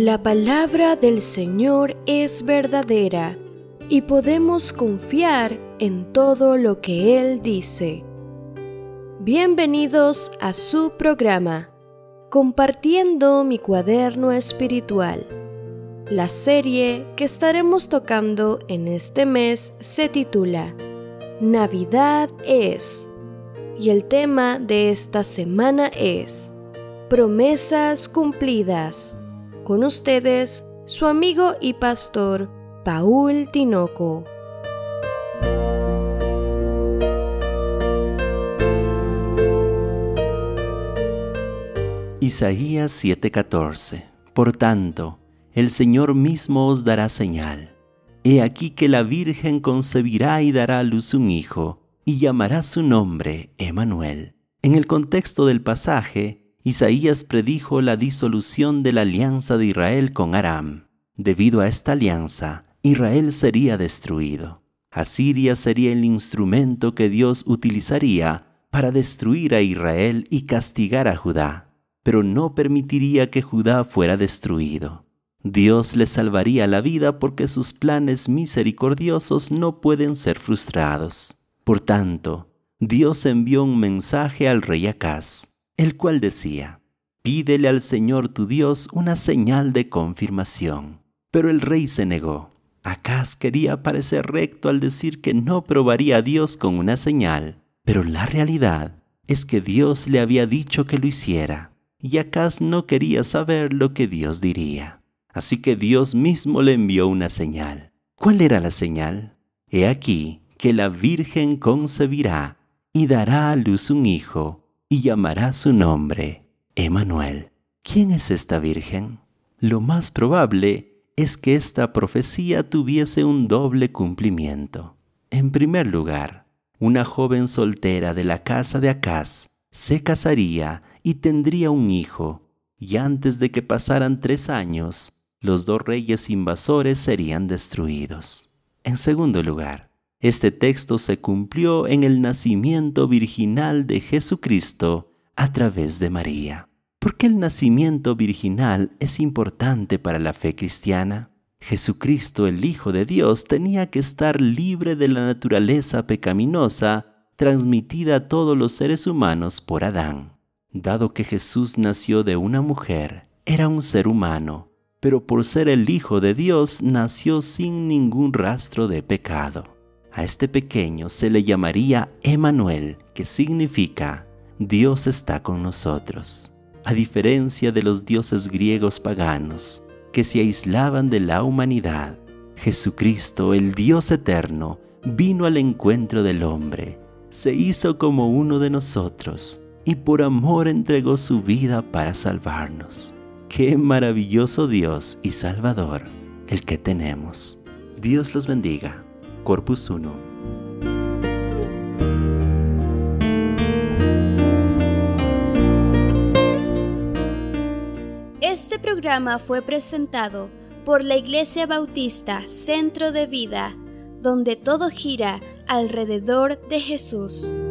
La palabra del Señor es verdadera y podemos confiar en todo lo que Él dice. Bienvenidos a su programa, Compartiendo mi cuaderno espiritual. La serie que estaremos tocando en este mes se titula Navidad es, y el tema de esta semana es Promesas cumplidas. Con ustedes, su amigo y pastor, Paul Tinoco. Isaías 7:14. Por tanto, el Señor mismo os dará señal. He aquí que la Virgen concebirá y dará a luz un hijo, y llamará su nombre Emmanuel. En el contexto del pasaje, Isaías predijo la disolución de la alianza de Israel con Aram. Debido a esta alianza, Israel sería destruido. Asiria sería el instrumento que Dios utilizaría para destruir a Israel y castigar a Judá, pero no permitiría que Judá fuera destruido. Dios le salvaría la vida porque sus planes misericordiosos no pueden ser frustrados. Por tanto, Dios envió un mensaje al rey Acaz, el cual decía: «Pídele al Señor tu Dios una señal de confirmación». Pero el rey se negó. Acaz quería parecer recto al decir que no probaría a Dios con una señal, pero la realidad es que Dios le había dicho que lo hiciera, y Acaz no quería saber lo que Dios diría. Así que Dios mismo le envió una señal. ¿Cuál era la señal? He aquí que la Virgen concebirá y dará a luz un hijo, y llamará su nombre Emmanuel. ¿Quién es esta Virgen? Lo más probable es que esta profecía tuviese un doble cumplimiento. En primer lugar, una joven soltera de la casa de Acaz se casaría y tendría un hijo, y antes de que pasaran 3 años, los 2 reyes invasores serían destruidos. En segundo lugar, este texto se cumplió en el nacimiento virginal de Jesucristo a través de María. ¿Por qué el nacimiento virginal es importante para la fe cristiana? Jesucristo, el Hijo de Dios, tenía que estar libre de la naturaleza pecaminosa transmitida a todos los seres humanos por Adán. Dado que Jesús nació de una mujer, era un ser humano, pero por ser el Hijo de Dios nació sin ningún rastro de pecado. A este pequeño se le llamaría Emmanuel, que significa Dios está con nosotros. A diferencia de los dioses griegos paganos, que se aislaban de la humanidad, Jesucristo, el Dios eterno, vino al encuentro del hombre, se hizo como uno de nosotros y por amor entregó su vida para salvarnos. ¡Qué maravilloso Dios y Salvador el que tenemos! Dios los bendiga. Corpus 1. Este programa fue presentado por la Iglesia Bautista Centro de Vida, donde todo gira alrededor de Jesús.